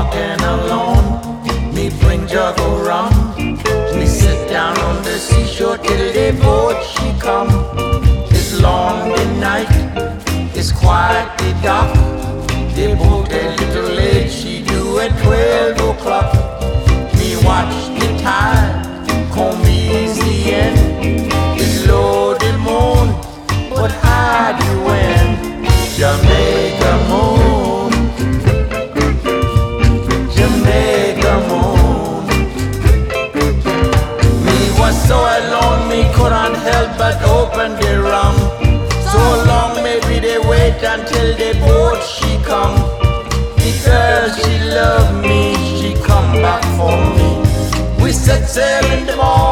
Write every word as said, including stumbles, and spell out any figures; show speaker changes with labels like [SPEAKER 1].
[SPEAKER 1] walking alone. Me bring jug of rum. Me sit down on the seashore till the boat she come. It's long the night, it's quiet the dark. The boat a little late, she do at twelve o'clock. Me watch the tide come easy in. It's low the moon, but high the wind. Jamaica moon, Jamaica moon. Me was so alone, me couldn't help but open the rum. So long maybe they wait until the boat she come. Because she love me, she come back for me. We set sail in the morning.